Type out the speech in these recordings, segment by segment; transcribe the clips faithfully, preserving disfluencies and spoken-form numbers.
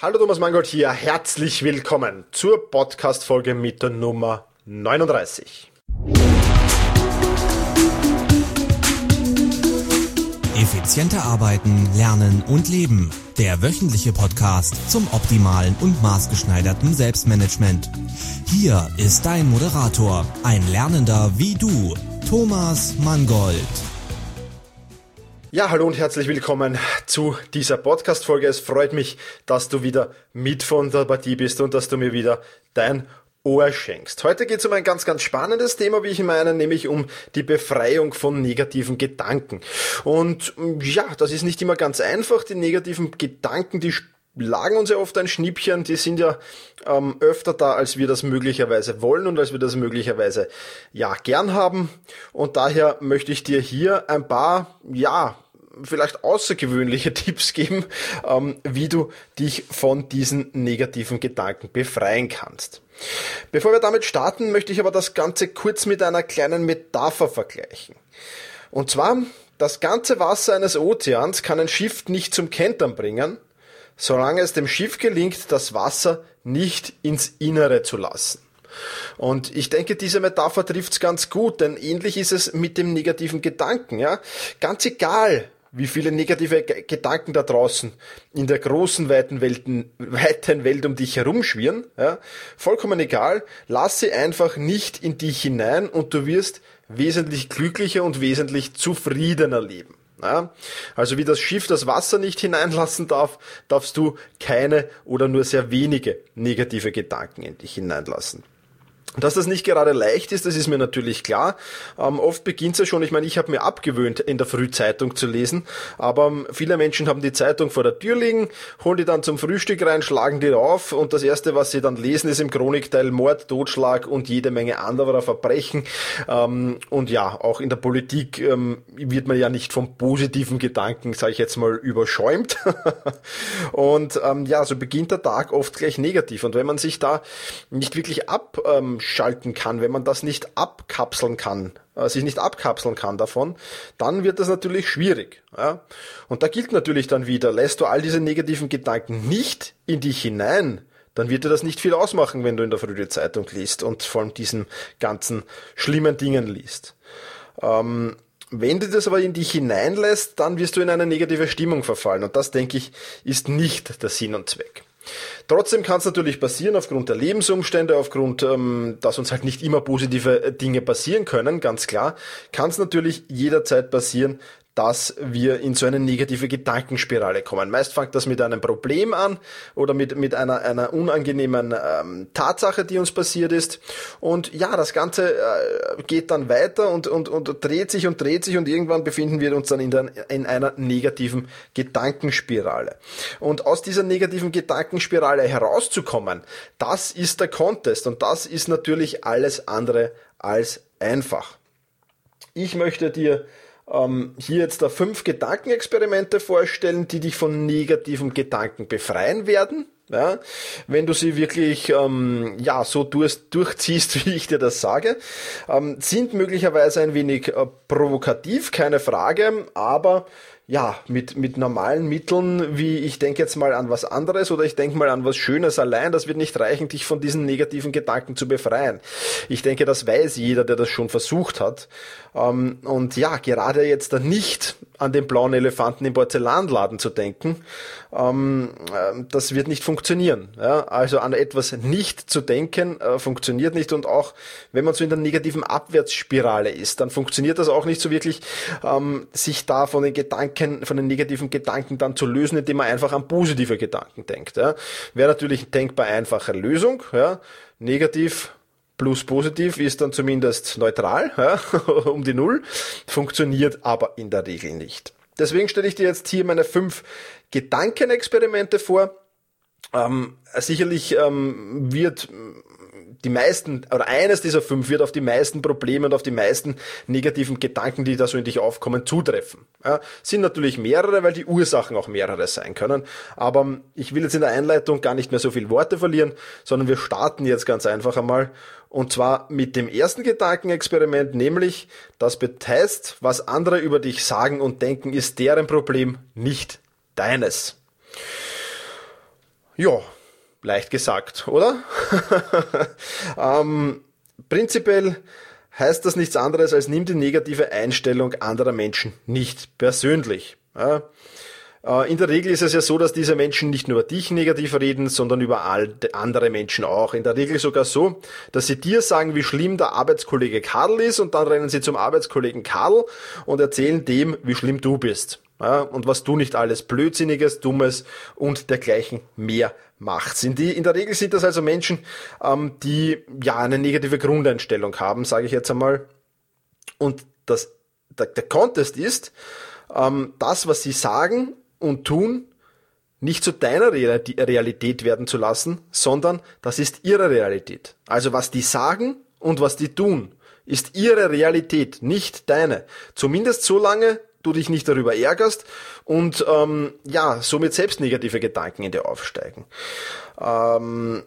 Hallo Thomas Mangold hier, herzlich willkommen zur Podcast-Folge mit der Nummer neununddreißig. Effizienter arbeiten, lernen und leben. Der wöchentliche Podcast zum optimalen und maßgeschneiderten Selbstmanagement. Hier ist dein Moderator, ein Lernender wie du, Thomas Mangold. Ja, hallo und herzlich willkommen zu dieser Podcast-Folge. Es freut mich, dass du wieder mit von der Partie bist und dass du mir wieder dein Ohr schenkst. Heute geht es um ein ganz, ganz spannendes Thema, wie ich meine, nämlich um die Befreiung von negativen Gedanken. Und ja, das ist nicht immer ganz einfach. Die negativen Gedanken, die schlagen uns ja oft ein Schnippchen, die sind ja ähm, öfter da, als wir das möglicherweise wollen und als wir das möglicherweise ja gern haben. Und daher möchte ich dir hier ein paar, ja, vielleicht außergewöhnliche Tipps geben, ähm, wie du dich von diesen negativen Gedanken befreien kannst. Bevor wir damit starten, möchte ich aber das Ganze kurz mit einer kleinen Metapher vergleichen. Und zwar, das ganze Wasser eines Ozeans kann ein Schiff nicht zum Kentern bringen, solange es dem Schiff gelingt, das Wasser nicht ins Innere zu lassen. Und ich denke, diese Metapher trifft's ganz gut, denn ähnlich ist es mit dem negativen Gedanken. Ja? Ganz egal, wie viele negative G- Gedanken da draußen in der großen, weiten, Welten, weiten Welt um dich herumschwirren, ja? Vollkommen egal, lass sie einfach nicht in dich hinein und du wirst wesentlich glücklicher und wesentlich zufriedener leben. Ja, also wie das Schiff das Wasser nicht hineinlassen darf, darfst du keine oder nur sehr wenige negative Gedanken in dich hineinlassen. Dass das nicht gerade leicht ist, das ist mir natürlich klar. Ähm, oft beginnt es ja schon, ich meine, ich habe mir abgewöhnt, in der Früh Zeitung zu lesen, aber ähm, viele Menschen haben die Zeitung vor der Tür liegen, holen die dann zum Frühstück rein, schlagen die auf und das Erste, was sie dann lesen, ist im Chronikteil Mord, Totschlag und jede Menge anderer Verbrechen. Ähm, und ja, auch in der Politik ähm, wird man ja nicht vom positiven Gedanken, sage ich jetzt mal, überschäumt. Und ähm, ja, so beginnt der Tag oft gleich negativ. Und wenn man sich da nicht wirklich ab ähm, schalten kann, wenn man das nicht abkapseln kann, äh, sich nicht abkapseln kann davon, dann wird das natürlich schwierig. Ja? Und da gilt natürlich dann wieder, lässt du all diese negativen Gedanken nicht in dich hinein, dann wird dir das nicht viel ausmachen, wenn du in der Früh die Zeitung liest und von diesen ganzen schlimmen Dingen liest. Ähm, Wenn du das aber in dich hineinlässt, dann wirst du in eine negative Stimmung verfallen und das, denke ich, ist nicht der Sinn und Zweck. Trotzdem kann es natürlich passieren, aufgrund der Lebensumstände, aufgrund, ähm, dass uns halt nicht immer positive Dinge passieren können, ganz klar, kann es natürlich jederzeit passieren, dass wir in so eine negative Gedankenspirale kommen. Meist fängt das mit einem Problem an oder mit mit einer einer unangenehmen ähm, Tatsache, die uns passiert ist. Und ja, das Ganze äh, geht dann weiter und und und dreht sich und dreht sich und irgendwann befinden wir uns dann in der in einer negativen Gedankenspirale. Und aus dieser negativen Gedankenspirale herauszukommen, das ist der Contest und das ist natürlich alles andere als einfach. Ich möchte dir Ähm, hier jetzt da fünf Gedankenexperimente vorstellen, die dich von negativen Gedanken befreien werden. Ja, wenn du sie wirklich ähm, ja so durch, durchziehst, wie ich dir das sage, ähm, sind möglicherweise ein wenig äh, provokativ, keine Frage, aber ja, mit mit normalen Mitteln, wie ich denke jetzt mal an was anderes oder ich denke mal an was Schönes allein, das wird nicht reichen, dich von diesen negativen Gedanken zu befreien. Ich denke, das weiß jeder, der das schon versucht hat. Ähm, und ja, gerade jetzt da nicht an den blauen Elefanten im Porzellanladen zu denken, ähm, äh, das wird nicht funktionieren. Ja? Also an etwas nicht zu denken, äh, funktioniert nicht und auch wenn man so in der negativen Abwärtsspirale ist, dann funktioniert das auch nicht so wirklich, ähm, sich da von den Gedanken, von den negativen Gedanken dann zu lösen, indem man einfach an positive Gedanken denkt. Ja? Wäre natürlich eine denkbar einfache Lösung. Ja? Negativ plus positiv ist dann zumindest neutral, ja, um die Null, funktioniert aber in der Regel nicht. Deswegen stelle ich dir jetzt hier meine fünf Gedankenexperimente vor. Ähm, sicherlich ähm, wird die meisten, oder eines dieser fünf wird auf die meisten Probleme und auf die meisten negativen Gedanken, die da so in dich aufkommen, zutreffen. Ja, sind natürlich mehrere, weil die Ursachen auch mehrere sein können. Aber ich will jetzt in der Einleitung gar nicht mehr so viel Worte verlieren, sondern wir starten jetzt ganz einfach einmal. Und zwar mit dem ersten Gedankenexperiment, nämlich das heißt, was andere über dich sagen und denken, ist deren Problem, nicht deines. Ja, leicht gesagt, oder? ähm, prinzipiell heißt das nichts anderes als nimm die negative Einstellung anderer Menschen nicht persönlich. Ja? In der Regel ist es ja so, dass diese Menschen nicht nur über dich negativ reden, sondern über all andere Menschen auch. In der Regel sogar so, dass sie dir sagen, wie schlimm der Arbeitskollege Karl ist und dann rennen sie zum Arbeitskollegen Karl und erzählen dem, wie schlimm du bist. Ja, und was du nicht alles Blödsinniges, Dummes und dergleichen mehr machst. In, die, in der Regel sind das also Menschen, ähm, die ja eine negative Grundeinstellung haben, sage ich jetzt einmal. Und das, der, der Contest ist, ähm, das, was sie sagen und tun, nicht zu deiner Realität werden zu lassen, sondern das ist ihre Realität. Also was die sagen und was die tun, ist ihre Realität, nicht deine. Zumindest solange du dich nicht darüber ärgerst und ähm, ja, somit selbst negative Gedanken in dir aufsteigen. Ähm,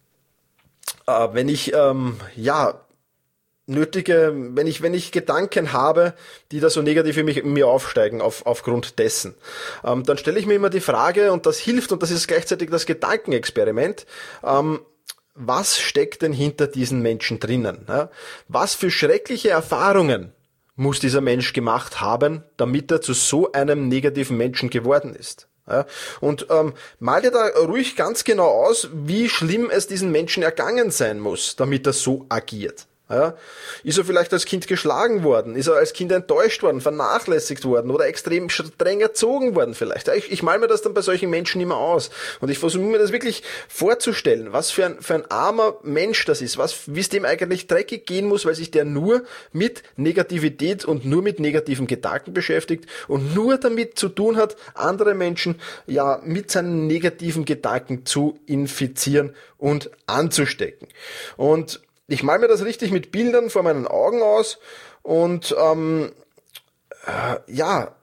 äh, wenn ich ähm, ja nötige, wenn ich wenn ich Gedanken habe, die da so negativ in, mich, in mir aufsteigen auf, aufgrund dessen, ähm, dann stelle ich mir immer die Frage, und das hilft, und das ist gleichzeitig das Gedankenexperiment, ähm, was steckt denn hinter diesen Menschen drinnen? Ja? Was für schreckliche Erfahrungen muss dieser Mensch gemacht haben, damit er zu so einem negativen Menschen geworden ist? Ja, und ähm, mal dir da ruhig ganz genau aus, wie schlimm es diesen Menschen ergangen sein muss, damit er so agiert. Ja, ist er vielleicht als Kind geschlagen worden? Ist er als Kind enttäuscht worden, vernachlässigt worden oder extrem streng erzogen worden vielleicht? Ja, ich, ich mal mir das dann bei solchen Menschen immer aus. Und ich versuche mir das wirklich vorzustellen, was für ein, für ein armer Mensch das ist, was, wie es dem eigentlich dreckig gehen muss, weil sich der nur mit Negativität und nur mit negativen Gedanken beschäftigt und nur damit zu tun hat, andere Menschen ja mit seinen negativen Gedanken zu infizieren und anzustecken. Und ich mal mir das richtig mit Bildern vor meinen Augen aus und ähm, äh, ja,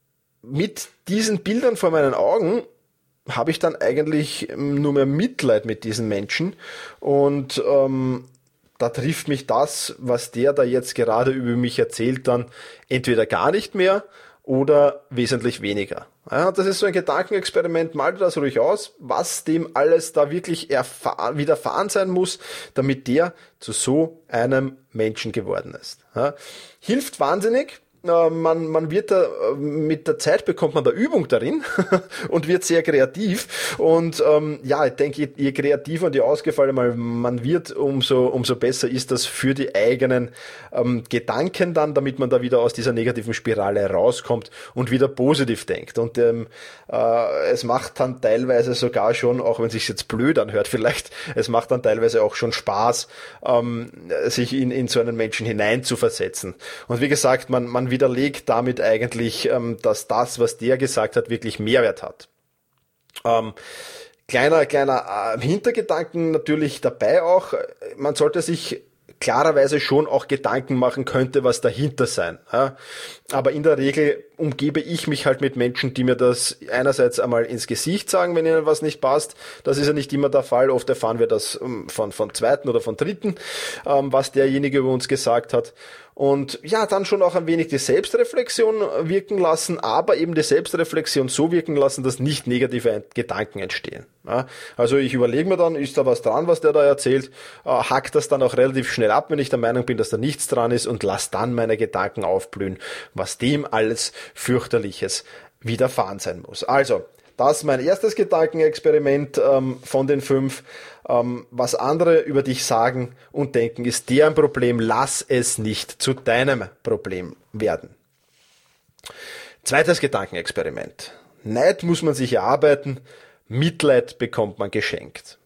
mit diesen Bildern vor meinen Augen habe ich dann eigentlich nur mehr Mitleid mit diesen Menschen und ähm, da trifft mich das, was der da jetzt gerade über mich erzählt, dann entweder gar nicht mehr oder wesentlich weniger. Ja, das ist so ein Gedankenexperiment, mal dir das ruhig aus, was dem alles da wirklich erfahr- widerfahren sein muss, damit der zu so einem Menschen geworden ist. Ja, hilft wahnsinnig. Man, man wird da, mit der Zeit bekommt man da Übung darin und wird sehr kreativ und ähm, ja, ich denke, je, je kreativer und je ausgefallener man wird, umso, umso besser ist das für die eigenen ähm, Gedanken dann, damit man da wieder aus dieser negativen Spirale rauskommt und wieder positiv denkt. Und ähm, äh, es macht dann teilweise sogar schon, auch wenn es sich jetzt blöd anhört vielleicht, es macht dann teilweise auch schon Spaß, ähm, sich in, in so einen Menschen hineinzuversetzen. Und wie gesagt, man, man widerlegt damit eigentlich, ähm, dass das, was der gesagt hat, wirklich Mehrwert hat. Ähm, kleiner, kleiner äh, Hintergedanken natürlich dabei auch, man sollte sich klarerweise schon auch Gedanken machen könnte, was dahinter sein. Ja? Aber in der Regel umgebe ich mich halt mit Menschen, die mir das einerseits einmal ins Gesicht sagen, wenn ihnen was nicht passt. Das ist ja nicht immer der Fall. Oft erfahren wir das von, von Zweiten oder von Dritten, ähm, was derjenige über uns gesagt hat. Und ja, dann schon auch ein wenig die Selbstreflexion wirken lassen, aber eben die Selbstreflexion so wirken lassen, dass nicht negative Gedanken entstehen. Ja, also ich überlege mir dann, ist da was dran, was der da erzählt, äh, hack das dann auch relativ schnell ab, wenn ich der Meinung bin, dass da nichts dran ist und lass dann meine Gedanken aufblühen, was dem alles fürchterliches widerfahren sein muss. Also, das ist mein erstes Gedankenexperiment ähm, von den fünf. Ähm, was andere über dich sagen und denken, ist deren Problem. Lass es nicht zu deinem Problem werden. Zweites Gedankenexperiment. Neid muss man sich erarbeiten, Mitleid bekommt man geschenkt.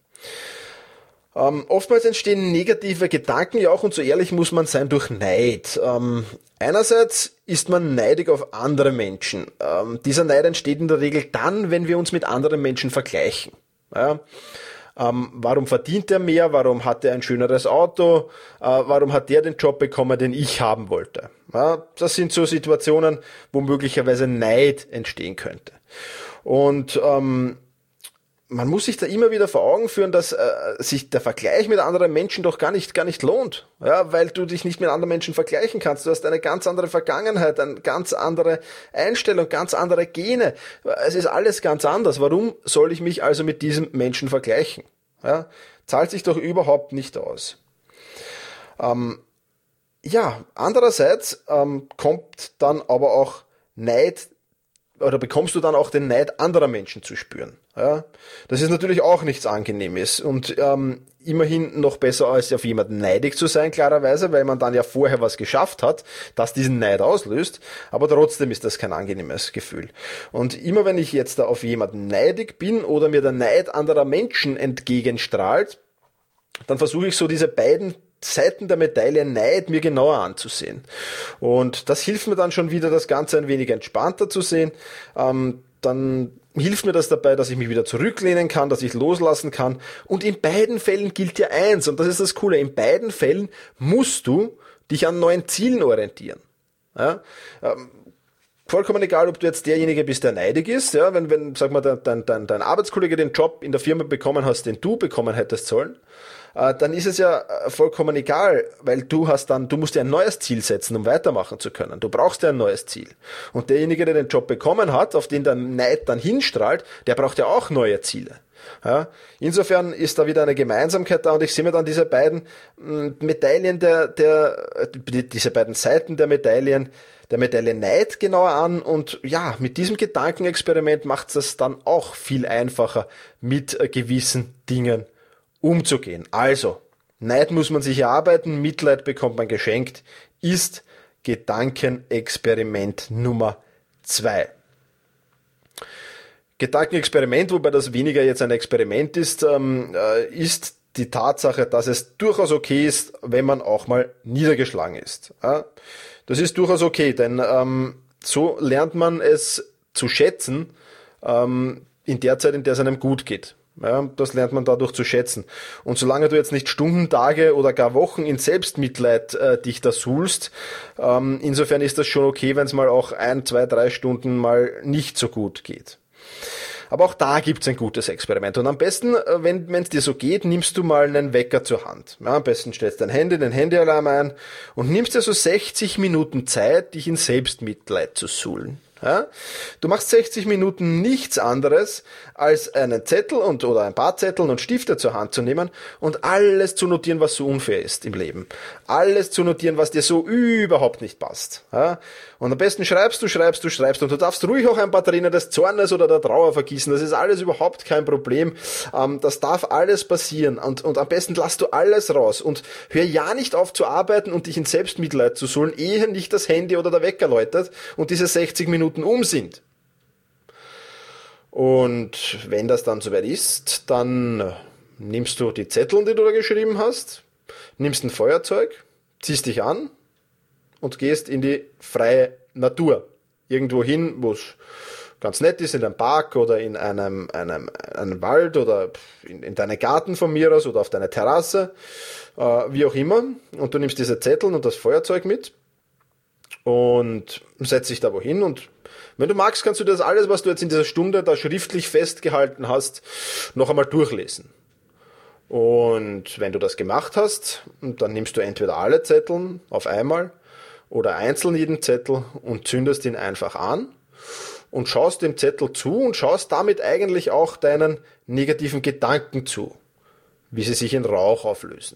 Ähm, oftmals entstehen negative Gedanken, ja auch, und so ehrlich muss man sein, durch Neid. Ähm, einerseits ist man neidig auf andere Menschen. Ähm, dieser Neid entsteht in der Regel dann, wenn wir uns mit anderen Menschen vergleichen. Ja? Ähm, warum verdient er mehr? Warum hat er ein schöneres Auto? Äh, warum hat der den Job bekommen, den ich haben wollte? Ja, das sind so Situationen, wo möglicherweise Neid entstehen könnte. Und ähm, man muss sich da immer wieder vor Augen führen, dass äh, sich der Vergleich mit anderen Menschen doch gar nicht gar nicht lohnt, ja, weil du dich nicht mit anderen Menschen vergleichen kannst. Du hast eine ganz andere Vergangenheit, eine ganz andere Einstellung, ganz andere Gene. Es ist alles ganz anders. Warum soll ich mich also mit diesem Menschen vergleichen? Ja, zahlt sich doch überhaupt nicht aus. Ähm, ja, andererseits ähm, kommt dann aber auch Neid, oder bekommst du dann auch den Neid anderer Menschen zu spüren. Ja, das ist natürlich auch nichts Angenehmes und ähm, immerhin noch besser als auf jemanden neidig zu sein, klarerweise, weil man dann ja vorher was geschafft hat, das diesen Neid auslöst, aber trotzdem ist das kein angenehmes Gefühl. Und immer wenn ich jetzt da auf jemanden neidig bin oder mir der Neid anderer Menschen entgegenstrahlt, dann versuche ich so diese beiden Seiten der Medaille Neid mir genauer anzusehen. Und das hilft mir dann schon wieder, das Ganze ein wenig entspannter zu sehen. Ähm, dann hilft mir das dabei, dass ich mich wieder zurücklehnen kann, dass ich loslassen kann. Und in beiden Fällen gilt ja eins, und das ist das Coole, in beiden Fällen musst du dich an neuen Zielen orientieren. Ja? Ähm, Vollkommen egal, ob du jetzt derjenige bist, der neidig ist, ja, wenn, wenn, sag mal, dein, dein, dein Arbeitskollege den Job in der Firma bekommen hast, den du bekommen hättest sollen, äh, dann ist es ja vollkommen egal, weil du hast dann, du musst dir ein neues Ziel setzen, um weitermachen zu können. Du brauchst ja ein neues Ziel. Und derjenige, der den Job bekommen hat, auf den der Neid dann hinstrahlt, der braucht ja auch neue Ziele. Ja, insofern ist da wieder eine Gemeinsamkeit da und ich sehe mir dann diese beiden Medaillen der, der, diese beiden Seiten der Medaillen, der Medaille Neid genauer an und ja, mit diesem Gedankenexperiment macht es dann auch viel einfacher, mit gewissen Dingen umzugehen. Also, Neid muss man sich erarbeiten, Mitleid bekommt man geschenkt, ist Gedankenexperiment Nummer zwei. Gedankenexperiment, wobei das weniger jetzt ein Experiment ist, ähm, äh, ist die Tatsache, dass es durchaus okay ist, wenn man auch mal niedergeschlagen ist. Ja? Das ist durchaus okay, denn ähm, so lernt man es zu schätzen ähm, in der Zeit, in der es einem gut geht. Ja, das lernt man dadurch zu schätzen. Und solange du jetzt nicht Stunden, Tage oder gar Wochen in Selbstmitleid äh, dich da suhlst, ähm, insofern ist das schon okay, wenn es mal auch ein, zwei, drei Stunden mal nicht so gut geht. Aber auch da gibt's ein gutes Experiment. Und am besten, wenn es dir so geht, nimmst du mal einen Wecker zur Hand. Ja, am besten stellst du dein Handy, den Handyalarm ein und nimmst dir so sechzig Minuten Zeit, dich in Selbstmitleid zu suhlen. Ja? Du machst sechzig Minuten nichts anderes, als einen Zettel und oder ein paar Zettel und Stifte zur Hand zu nehmen und alles zu notieren, was so unfair ist im Leben. Alles zu notieren, was dir so überhaupt nicht passt. Ja? Und am besten schreibst du, schreibst du, schreibst und du darfst ruhig auch ein paar Tränen des Zornes oder der Trauer vergießen. Das ist alles überhaupt kein Problem. Ähm, das darf alles passieren und, und am besten lass du alles raus und hör ja nicht auf zu arbeiten und dich in Selbstmitleid zu suhlen, ehe nicht das Handy oder der Wecker läutet und diese sechzig Minuten um sind. Und wenn das dann soweit ist, dann nimmst du die Zettel, die du da geschrieben hast, nimmst ein Feuerzeug, ziehst dich an und gehst in die freie Natur. Irgendwo hin, wo es ganz nett ist, in einem Park oder in einem, einem, einem Wald oder in, in deinen Garten von mir aus oder auf deine Terrasse, äh, wie auch immer. Und du nimmst diese Zettel und das Feuerzeug mit und setzt dich da wohin und wenn du magst, kannst du das alles, was du jetzt in dieser Stunde da schriftlich festgehalten hast, noch einmal durchlesen. Und wenn du das gemacht hast, dann nimmst du entweder alle Zettel auf einmal oder einzeln jeden Zettel und zündest ihn einfach an und schaust dem Zettel zu und schaust damit eigentlich auch deinen negativen Gedanken zu, wie sie sich in Rauch auflösen.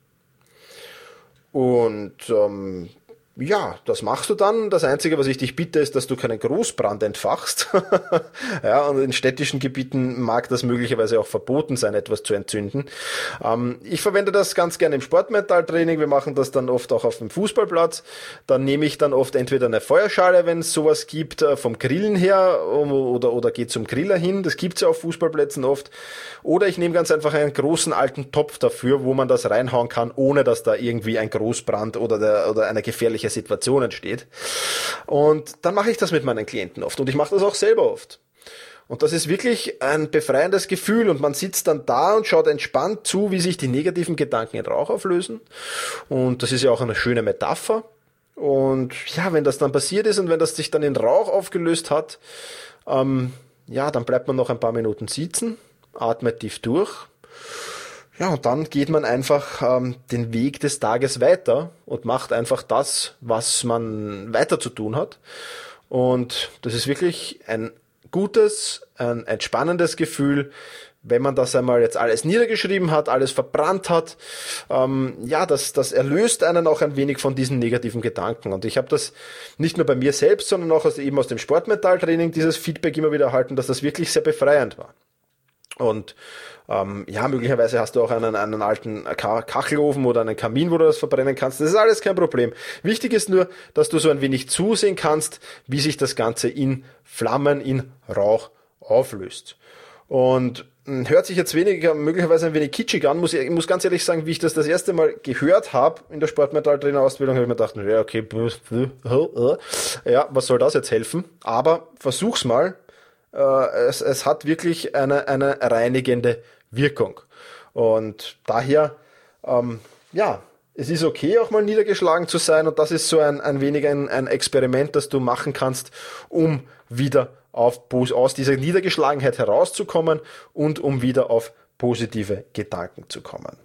Und ähm, ja, das machst du dann. Das Einzige, was ich dich bitte, ist, dass du keinen Großbrand entfachst. Ja, und in städtischen Gebieten mag das möglicherweise auch verboten sein, etwas zu entzünden. Ähm, ich verwende das ganz gerne im Sportmentaltraining. Wir machen das dann oft auch auf dem Fußballplatz. Dann nehme ich dann oft entweder eine Feuerschale, wenn es sowas gibt, äh, vom Grillen her oder, oder gehe zum Griller hin. Das gibt's ja auf Fußballplätzen oft. Oder ich nehme ganz einfach einen großen alten Topf dafür, wo man das reinhauen kann, ohne dass da irgendwie ein Großbrand oder, der, oder eine gefährliche Situation entsteht. Und dann mache ich das mit meinen Klienten oft und ich mache das auch selber oft. Und das ist wirklich ein befreiendes Gefühl und man sitzt dann da und schaut entspannt zu, wie sich die negativen Gedanken in Rauch auflösen. Und das ist ja auch eine schöne Metapher. Und ja, wenn das dann passiert ist und wenn das sich dann in Rauch aufgelöst hat, ähm, ja, dann bleibt man noch ein paar Minuten sitzen. atmet tief durch. Ja, und dann geht man einfach ähm, den Weg des Tages weiter und macht einfach das, was man weiter zu tun hat. Und das ist wirklich ein gutes, ein entspannendes Gefühl, wenn man das einmal jetzt alles niedergeschrieben hat, alles verbrannt hat. Ähm, ja, das, das erlöst einen auch ein wenig von diesen negativen Gedanken. Und ich habe das nicht nur bei mir selbst, sondern auch aus, eben aus dem Sportmetalltraining dieses Feedback immer wieder erhalten, dass das wirklich sehr befreiend war. Und ähm, ja, möglicherweise hast du auch einen, einen alten Kachelofen oder einen Kamin, wo du das verbrennen kannst. Das ist alles kein Problem. Wichtig ist nur, dass du so ein wenig zusehen kannst, wie sich das Ganze in Flammen, in Rauch auflöst. Und hört sich jetzt weniger, möglicherweise ein wenig kitschig an, muss ich, ich muss ganz ehrlich sagen, wie ich das das erste Mal gehört habe in der Sportmetalltrainer-Ausbildung, habe ich mir gedacht, ja, okay, ja, was soll das jetzt helfen? Aber versuch's mal. Es, es hat wirklich eine, eine reinigende Wirkung. Und daher, ähm, ja, es ist okay, auch mal niedergeschlagen zu sein. Und das ist so ein, ein wenig ein, ein Experiment, das du machen kannst, um wieder auf, aus dieser Niedergeschlagenheit herauszukommen und um wieder auf positive Gedanken zu kommen.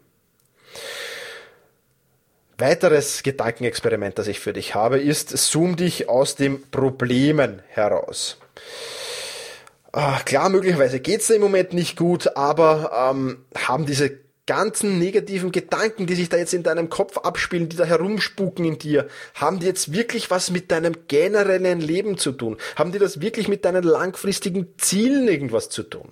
Weiteres Gedankenexperiment, das ich für dich habe, ist, zoom dich aus den Problemen heraus. Ach, klar, möglicherweise geht's dir im Moment nicht gut, aber ähm, haben diese ganzen negativen Gedanken, die sich da jetzt in deinem Kopf abspielen, die da herumspuken in dir, haben die jetzt wirklich was mit deinem generellen Leben zu tun? Haben die das wirklich mit deinen langfristigen Zielen irgendwas zu tun?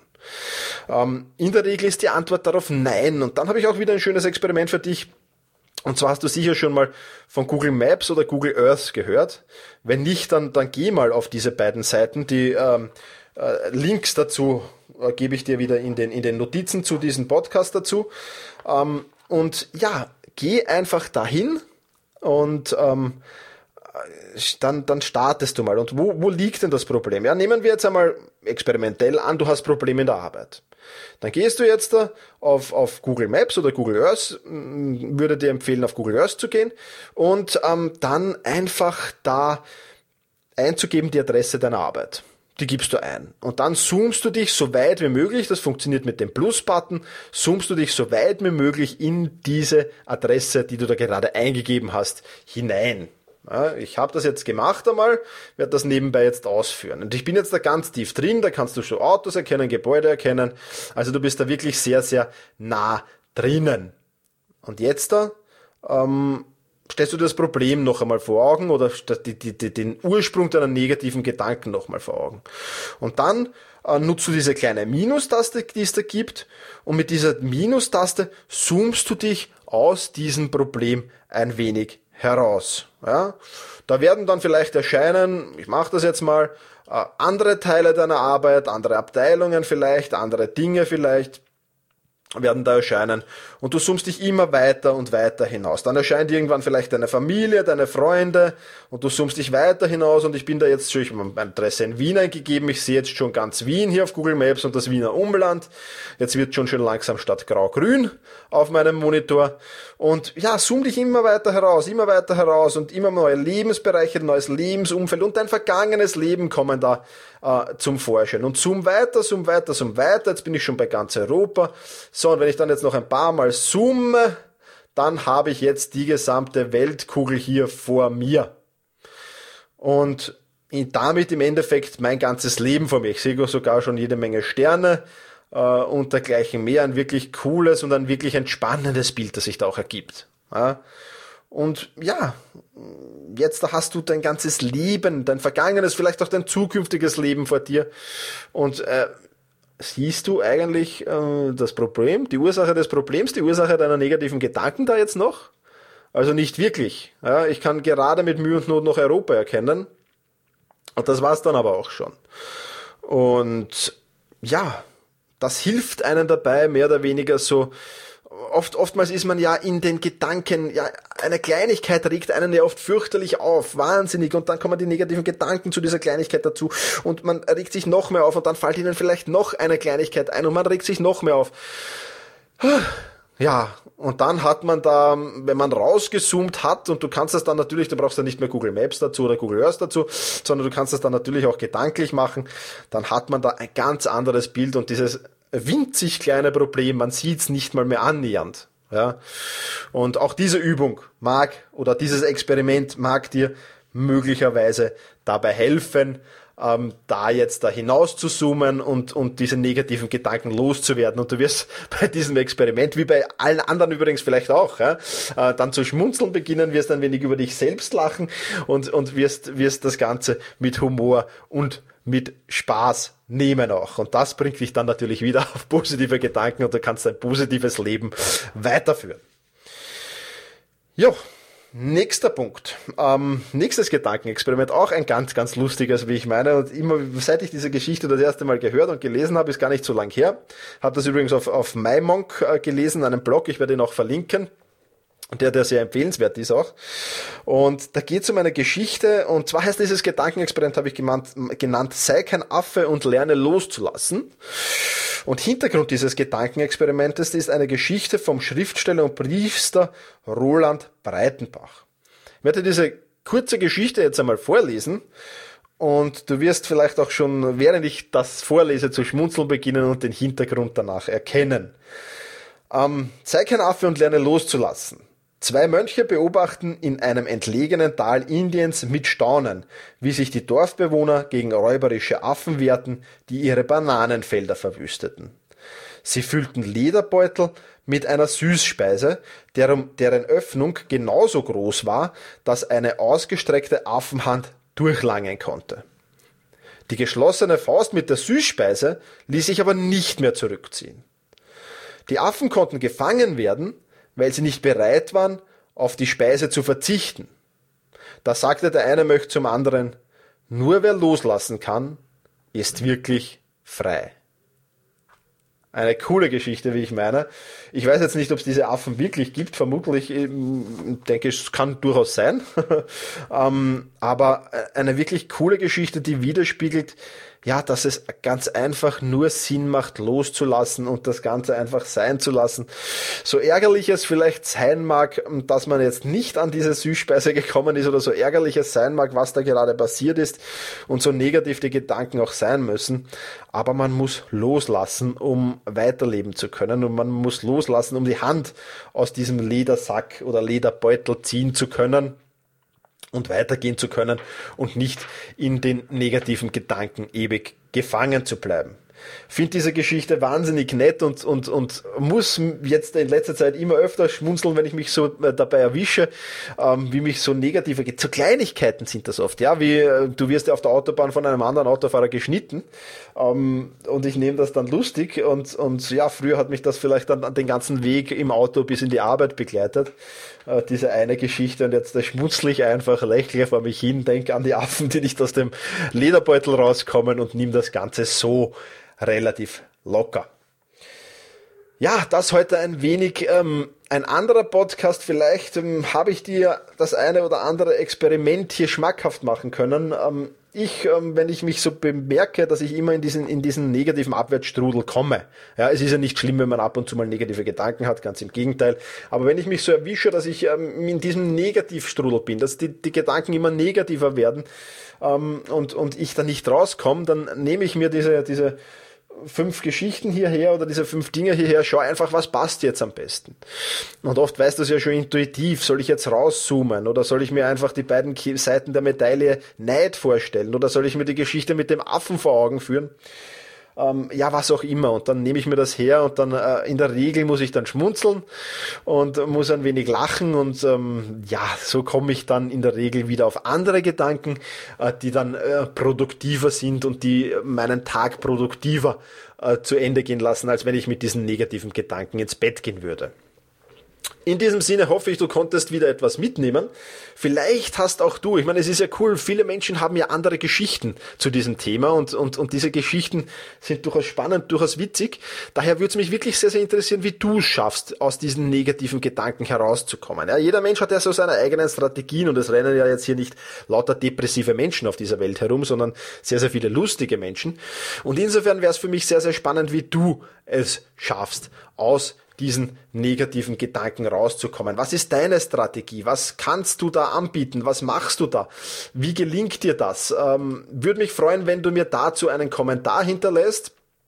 Ähm, in der Regel ist die Antwort darauf nein. Und dann habe ich auch wieder ein schönes Experiment für dich. Und zwar hast du sicher schon mal von Google Maps oder Google Earth gehört. Wenn nicht, dann, dann geh mal auf diese beiden Seiten, die ähm, äh, Links dazu äh, gebe ich dir wieder in den, in den Notizen zu diesem Podcast dazu. Ähm, und ja, geh einfach dahin und ähm, dann, dann startest du mal. Und wo, wo liegt denn das Problem? Ja, nehmen wir jetzt einmal experimentell an, du hast Probleme in der Arbeit. Dann gehst du jetzt da auf, auf Google Maps oder Google Earth, würde dir empfehlen, auf Google Earth zu gehen und ähm, dann einfach da einzugeben die Adresse deiner Arbeit. Die gibst du ein. Und dann zoomst du dich so weit wie möglich, das funktioniert mit dem Plus-Button, zoomst du dich so weit wie möglich in diese Adresse, die du da gerade eingegeben hast, hinein. Ja, ich habe das jetzt gemacht einmal, werde das nebenbei jetzt ausführen. Und ich bin jetzt da ganz tief drin, da kannst du schon Autos erkennen, Gebäude erkennen. Also du bist da wirklich sehr, sehr nah drinnen. Und jetzt da ähm, stellst du dir das Problem noch einmal vor Augen oder die, die, die, den Ursprung deiner negativen Gedanken noch mal vor Augen. Und dann äh, nutzt du diese kleine Minustaste, die es da gibt. Und mit dieser Minustaste zoomst du dich aus diesem Problem ein wenig heraus. Ja, da werden dann vielleicht erscheinen, ich mache das jetzt mal, äh, andere Teile deiner Arbeit, andere Abteilungen vielleicht, andere Dinge vielleicht werden da erscheinen und du zoomst dich immer weiter und weiter hinaus. Dann erscheint irgendwann vielleicht deine Familie, deine Freunde und du zoomst dich weiter hinaus und ich bin da jetzt schon, ich habe meine Adresse in Wien eingegeben, ich sehe jetzt schon ganz Wien hier auf Google Maps und das Wiener Umland. Jetzt wird schon schön langsam statt grau-grün auf meinem Monitor und ja, zoom dich immer weiter heraus, immer weiter heraus und immer neue Lebensbereiche, neues Lebensumfeld und dein vergangenes Leben kommen da äh, zum Vorschein und zoom weiter, zoom weiter, zoom weiter, jetzt bin ich schon bei ganz Europa. So, und wenn ich dann jetzt noch ein paar Mal zoome, dann habe ich jetzt die gesamte Weltkugel hier vor mir. Und damit im Endeffekt mein ganzes Leben vor mir. Ich sehe sogar schon jede Menge Sterne äh, und dergleichen mehr. Ein wirklich cooles und ein wirklich entspannendes Bild, das sich da auch ergibt. Ja. Und ja, jetzt hast du dein ganzes Leben, dein vergangenes, vielleicht auch dein zukünftiges Leben vor dir. Und äh, siehst du eigentlich äh, das Problem, die Ursache des Problems, die Ursache deiner negativen Gedanken da jetzt noch? Also nicht wirklich. Ja, ich kann gerade mit Mühe und Not noch Europa erkennen. Und das war's dann aber auch schon. Und ja, das hilft einem dabei, mehr oder weniger so. Oft, oftmals ist man ja in den Gedanken, ja, eine Kleinigkeit regt einen ja oft fürchterlich auf, wahnsinnig, und dann kommen die negativen Gedanken zu dieser Kleinigkeit dazu und man regt sich noch mehr auf und dann fällt ihnen vielleicht noch eine Kleinigkeit ein und man regt sich noch mehr auf. Ja, und dann hat man da, wenn man rausgezoomt hat, und du kannst das dann natürlich, du brauchst dann nicht mehr Google Maps dazu oder Google Earth dazu, sondern du kannst das dann natürlich auch gedanklich machen, dann hat man da ein ganz anderes Bild und dieses winzig kleine Problem, man sieht es nicht mal mehr annähernd. Ja? Und auch diese Übung mag oder dieses Experiment mag dir möglicherweise dabei helfen, ähm, da jetzt da hinaus zu zoomen und, und diese negativen Gedanken loszuwerden. Und du wirst bei diesem Experiment, wie bei allen anderen übrigens vielleicht auch, ja, äh, dann zu schmunzeln beginnen, wirst ein wenig über dich selbst lachen und, und wirst, wirst das Ganze mit Humor und mit Spaß nehmen auch. Und das bringt dich dann natürlich wieder auf positive Gedanken und du kannst ein positives Leben weiterführen. Jo. Nächster Punkt. Ähm, nächstes Gedankenexperiment, auch ein ganz, ganz lustiges, wie ich meine. Und immer, seit ich diese Geschichte das erste Mal gehört und gelesen habe, ist gar nicht so lang her. Habe das übrigens auf, auf MyMonk äh, gelesen, einem Blog, ich werde ihn auch verlinken. Der, der sehr empfehlenswert ist auch. Und da geht es um eine Geschichte, und zwar heißt dieses Gedankenexperiment, habe ich genannt, genannt, sei kein Affe und lerne loszulassen. Und Hintergrund dieses Gedankenexperimentes ist eine Geschichte vom Schriftsteller und Priester Roland Breitenbach. Ich werde diese kurze Geschichte jetzt einmal vorlesen und du wirst vielleicht auch schon, während ich das vorlese, zu schmunzeln beginnen und den Hintergrund danach erkennen. Ähm, sei kein Affe und lerne loszulassen. Zwei Mönche beobachten in einem entlegenen Tal Indiens mit Staunen, wie sich die Dorfbewohner gegen räuberische Affen wehrten, die ihre Bananenfelder verwüsteten. Sie füllten Lederbeutel mit einer Süßspeise, deren, deren Öffnung genauso groß war, dass eine ausgestreckte Affenhand durchlangen konnte. Die geschlossene Faust mit der Süßspeise ließ sich aber nicht mehr zurückziehen. Die Affen konnten gefangen werden, weil sie nicht bereit waren, auf die Speise zu verzichten. Da sagte der eine Mönch zum anderen, nur wer loslassen kann, ist wirklich frei. Eine coole Geschichte, wie ich meine. Ich weiß jetzt nicht, ob es diese Affen wirklich gibt. Vermutlich, ich denke, es kann durchaus sein. ähm, aber eine wirklich coole Geschichte, die widerspiegelt, ja, dass es ganz einfach nur Sinn macht, loszulassen und das Ganze einfach sein zu lassen. So ärgerlich es vielleicht sein mag, dass man jetzt nicht an diese Süßspeise gekommen ist, oder so ärgerlich es sein mag, was da gerade passiert ist, und so negativ die Gedanken auch sein müssen, aber man muss loslassen, um weiterleben zu können, und man muss loslassen, um die Hand aus diesem Ledersack oder Lederbeutel ziehen zu können und weitergehen zu können und nicht in den negativen Gedanken ewig gefangen zu bleiben. Finde diese Geschichte wahnsinnig nett und, und, und muss jetzt in letzter Zeit immer öfter schmunzeln, wenn ich mich so dabei erwische, ähm, wie mich so negative, so Kleinigkeiten sind das oft, ja, wie äh, du wirst ja auf der Autobahn von einem anderen Autofahrer geschnitten, ähm, und ich nehme das dann lustig und, und ja, früher hat mich das vielleicht dann den ganzen Weg im Auto bis in die Arbeit begleitet, äh, diese eine Geschichte, und jetzt da schmunzel ich einfach, lächle vor mich hin, denke an die Affen, die nicht aus dem Lederbeutel rauskommen und nimm das Ganze so relativ locker. Ja, das heute ein wenig ähm, ein anderer Podcast. Vielleicht ähm, habe ich dir das eine oder andere Experiment hier schmackhaft machen können. Ähm, ich, ähm, wenn ich mich so bemerke, dass ich immer in diesen in diesen negativen Abwärtsstrudel komme. Ja, es ist ja nicht schlimm, wenn man ab und zu mal negative Gedanken hat, ganz im Gegenteil. Aber wenn ich mich so erwische, dass ich ähm, in diesem Negativstrudel bin, dass die, die Gedanken immer negativer werden, ähm, und und ich da nicht rauskomme, dann nehme ich mir diese diese fünf Geschichten hierher oder diese fünf Dinge hierher, schau einfach, was passt jetzt am besten. Und oft weißt du es ja schon intuitiv, soll ich jetzt rauszoomen oder soll ich mir einfach die beiden Seiten der Medaille Neid vorstellen oder soll ich mir die Geschichte mit dem Affen vor Augen führen? Ähm, ja, was auch immer. Und dann nehme ich mir das her und dann äh, in der Regel muss ich dann schmunzeln und muss ein wenig lachen und ähm, ja, so komme ich dann in der Regel wieder auf andere Gedanken, äh, die dann äh, produktiver sind und die meinen Tag produktiver äh, zu Ende gehen lassen, als wenn ich mit diesen negativen Gedanken ins Bett gehen würde. In diesem Sinne hoffe ich, du konntest wieder etwas mitnehmen. Vielleicht hast auch du, ich meine, es ist ja cool, viele Menschen haben ja andere Geschichten zu diesem Thema und, und, und diese Geschichten sind durchaus spannend, durchaus witzig. Daher würde es mich wirklich sehr, sehr interessieren, wie du es schaffst, aus diesen negativen Gedanken herauszukommen. Ja, jeder Mensch hat ja so seine eigenen Strategien und es rennen ja jetzt hier nicht lauter depressive Menschen auf dieser Welt herum, sondern sehr, sehr viele lustige Menschen. Und insofern wäre es für mich sehr, sehr spannend, wie du es schaffst, aus diesen negativen Gedanken rauszukommen. Was ist deine Strategie? Was kannst du da anbieten? Was machst du da? Wie gelingt dir das? Ähm, würde mich freuen, wenn du mir dazu einen Kommentar hinterlässt.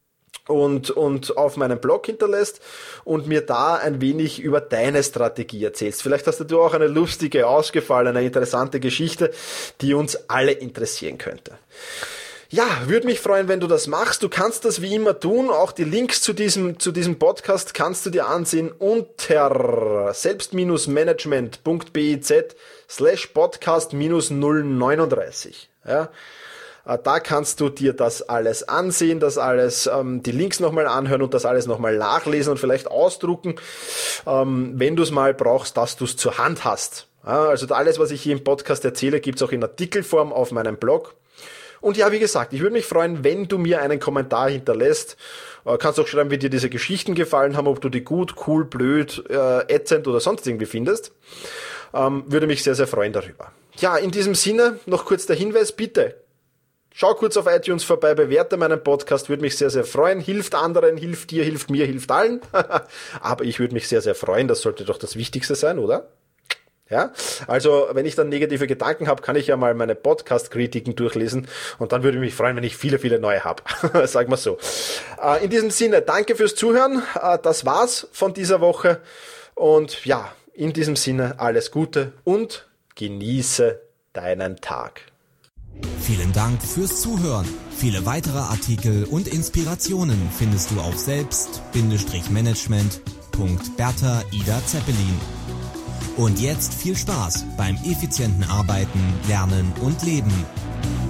und, und auf meinem Blog hinterlässt und mir da ein wenig über deine Strategie erzählst. Vielleicht hast du auch eine lustige, ausgefallene, interessante Geschichte, die uns alle interessieren könnte. Ja, würde mich freuen, wenn du das machst. Du kannst das wie immer tun. Auch die Links zu diesem, zu diesem Podcast kannst du dir ansehen unter selbst-management.biz slash podcast minus null neununddreißig. Ja. Da kannst du dir das alles ansehen, das alles, ähm, die Links nochmal anhören und das alles nochmal nachlesen und vielleicht ausdrucken, ähm, wenn du es mal brauchst, dass du es zur Hand hast. Ja, also alles, was ich hier im Podcast erzähle, gibt's auch in Artikelform auf meinem Blog. Und ja, wie gesagt, ich würde mich freuen, wenn du mir einen Kommentar hinterlässt. Äh, kannst auch schreiben, wie dir diese Geschichten gefallen haben, ob du die gut, cool, blöd, äh, ätzend oder sonst irgendwie findest. Ähm, würde mich sehr, sehr freuen darüber. Ja, in diesem Sinne noch kurz der Hinweis, bitte. Schau kurz auf iTunes vorbei, bewerte meinen Podcast, würde mich sehr, sehr freuen. Hilft anderen, hilft dir, hilft mir, hilft allen. Aber ich würde mich sehr, sehr freuen, das sollte doch das Wichtigste sein, oder? Ja, also wenn ich dann negative Gedanken habe, kann ich ja mal meine Podcast-Kritiken durchlesen und dann würde ich mich freuen, wenn ich viele, viele neue habe. Sagen wir so. In diesem Sinne, danke fürs Zuhören. Das war's von dieser Woche und ja, in diesem Sinne alles Gute und genieße deinen Tag. Vielen Dank fürs Zuhören. Viele weitere Artikel und Inspirationen findest du auf selbst-management punkt bertha ida zeppelin. Und jetzt viel Spaß beim effizienten Arbeiten, Lernen und Leben.